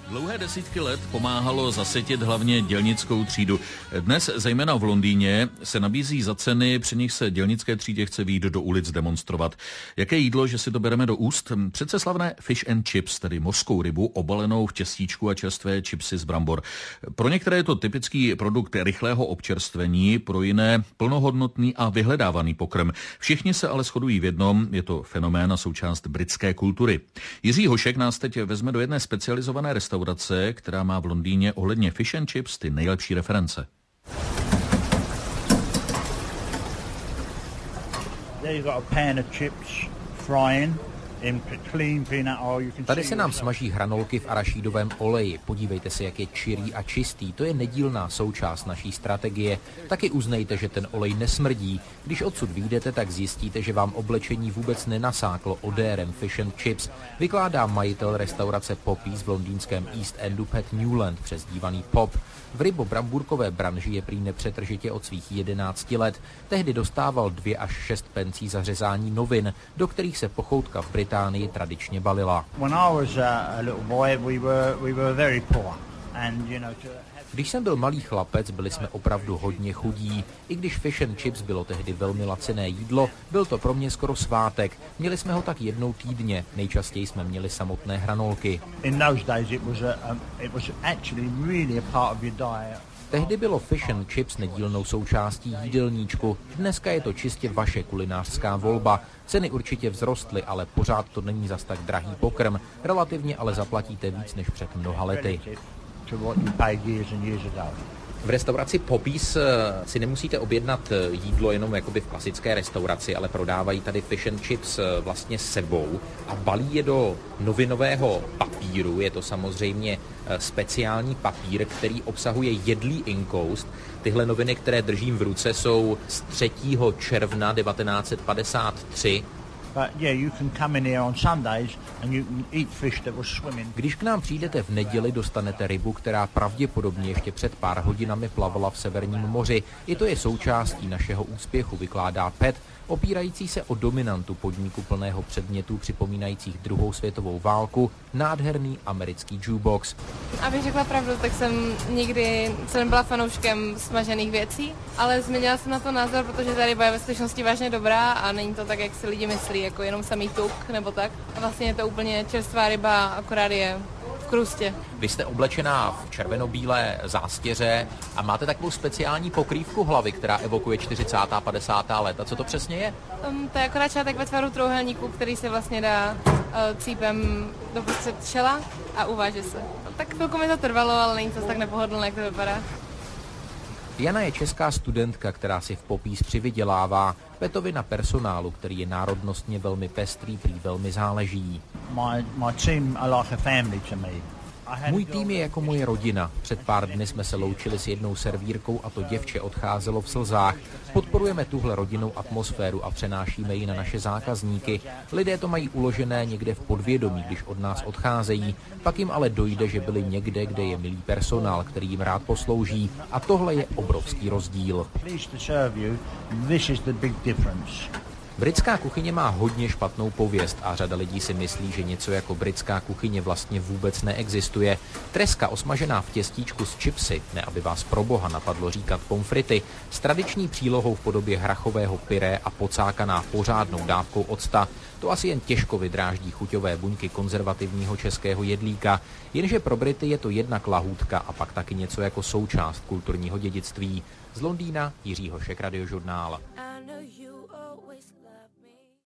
Dlouhé desítky let pomáhalo zasytit hlavně dělnickou třídu. Dnes, zejména v Londýně, se nabízí za ceny, při nich se dělnické třídě chce vyjít do ulic demonstrovat. Jaké jídlo, že si to bereme do úst? Přece slavné fish and chips, tedy mořskou rybu obalenou v těstíčku a čerstvé chipsy z brambor. Pro některé je to typický produkt rychlého občerstvení, pro jiné plnohodnotný a vyhledávaný pokrm. Všichni se ale shodují v jednom, je to fenomén a součást britské kultury. Jiří Hošek nás teď vezme do jedné specializované restaurace, která má v Londýně ohledně fish and chips ty nejlepší reference. Tady se nám smaží hranolky v arašídovém oleji. Podívejte se, jak je čirý a čistý. To je nedílná součást naší strategie. Taky uznejte, že ten olej nesmrdí. Když odsud vyjdete, tak zjistíte, že vám oblečení vůbec nenasáklo odérem fish and chips, vykládá majitel restaurace Poppy's v londýnském East Endu Pat Newland, přezdívaný Pop. V rybobrambůrkové branži je prý nepřetržitě od svých 11 let. Tehdy dostával 2 až 6 pencí za řezání novin, do kterých se pochoutka v Británii tradičně balila. Když jsem byl malý chlapec, byli jsme opravdu hodně chudí. I když fish and chips bylo tehdy velmi laciné jídlo, byl to pro mě skoro svátek. Měli jsme ho tak jednou týdně, nejčastěji jsme měli samotné hranolky. Tehdy bylo fish and chips nedílnou součástí jídelníčku. Dneska je to čistě vaše kulinářská volba. Ceny určitě vzrostly, ale pořád to není zas tak drahý pokrm. Relativně ale zaplatíte víc než před mnoha lety. V restauraci Poppy's si nemusíte objednat jídlo jenom jakoby v klasické restauraci, ale prodávají tady fish and chips vlastně s sebou a balí je do novinového papíru. Je to samozřejmě speciální papír, který obsahuje jedlý inkoust. Tyhle noviny, které držím v ruce, jsou z 3. června 1953. Když k nám přijdete v neděli, dostanete rybu, která pravděpodobně ještě před pár hodinami plavala v Severním moři. I to je součástí našeho úspěchu, vykládá Pat, opírající se o dominantu podniku plného předmětů připomínajících druhou světovou válku, nádherný americký jukebox. Abych řekla pravdu, tak jsem nikdy nebyla fanouškem smažených věcí, ale změnila jsem na to názor, protože ta ryba je ve skutečnosti vážně dobrá a není to tak, jak si lidi myslí, jako jenom samý tuk nebo tak. A vlastně je to úplně čerstvá ryba, akorát je v krustě. Vy jste oblečená v červenobílé zástěře a máte takovou speciální pokrývku hlavy, která evokuje 40. a 50. léta. Co to přesně je? To je akorát šátek ve tvaru trojúhelníku, který se vlastně dá cípem do prostřed čela a uváže se. Tak chvilku mi to trvalo, ale není to tak nepohodlné, jak to vypadá. Jana je česká studentka, která si v Poppy's přivydělává. Petovi na personálu, který je národnostně velmi pestrý, prý velmi záleží. Můj tým je jako moje rodina. Před pár dny jsme se loučili s jednou servírkou a to děvče odcházelo v slzách. Podporujeme tuhle rodinnou atmosféru a přenášíme ji na naše zákazníky. Lidé to mají uložené někde v podvědomí, když od nás odcházejí. Pak jim ale dojde, že byli někde, kde je milý personál, který jim rád poslouží. A tohle je obrovský rozdíl. Britská kuchyně má hodně špatnou pověst a řada lidí si myslí, že něco jako britská kuchyně vlastně vůbec neexistuje. Treska osmažená v těstíčku s chipsy, ne aby vás pro boha napadlo říkat pommes frites, s tradiční přílohou v podobě hrachového pyré a pocákaná pořádnou dávkou octa, to asi jen těžko vydráždí chuťové buňky konzervativního českého jedlíka, jenže pro Brity je to jednak lahůdka a pak taky něco jako součást kulturního dědictví. Z Londýna Jiří Hošek, Radiožurnál.